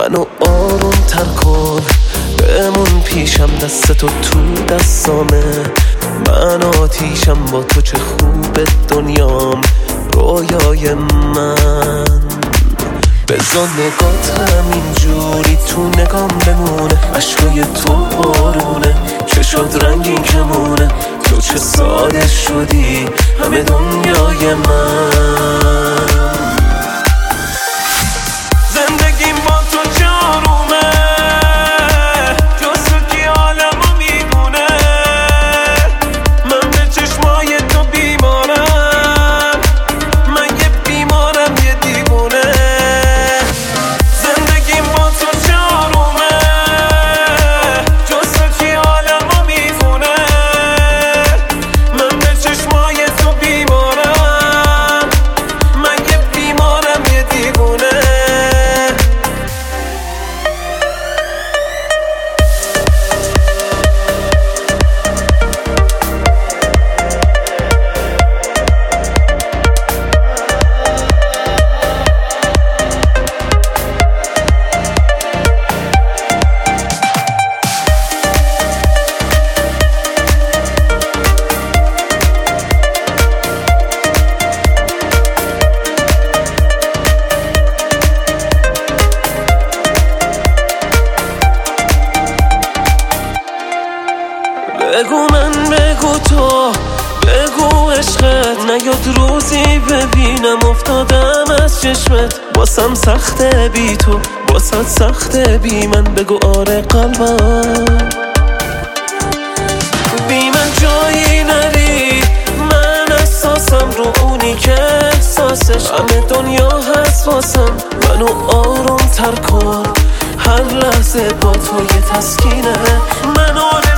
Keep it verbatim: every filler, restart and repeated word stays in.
منو آروم تر کن، بمون پیشم، دستتو تو دستامه. من آتیشم با تو، چه خوبه دنیام، رویای من. بذار نگات همینجوری تو نگام بمونه، عشقای تو بارونه، چه شد رنگین کمونه. تو چه ساده شدی، همه دنیای من. زندگیم با تو جارومه، جز تو کی عالمو میمونه. من به چشمای تو بیمارم، من یه بیمارم یه دیوونه. زندگیم با تو جارومه، جز تو کی عالمو میمونه. من به چشمای تو بیمارم، من یه بیمارم یه دیوونه. بگو من، بگو تو، بگو عشقت نیاد روزی ببینم افتادم از چشمت. باسم سخته بی تو، باسد سخته بی من. بگو آره قلبم بی من جایی نری. من احساسم رو اونی که احساسش، همه دنیا هست واسم. منو آروم تر کن، هر لحظه با تو یه تسکینه. من آره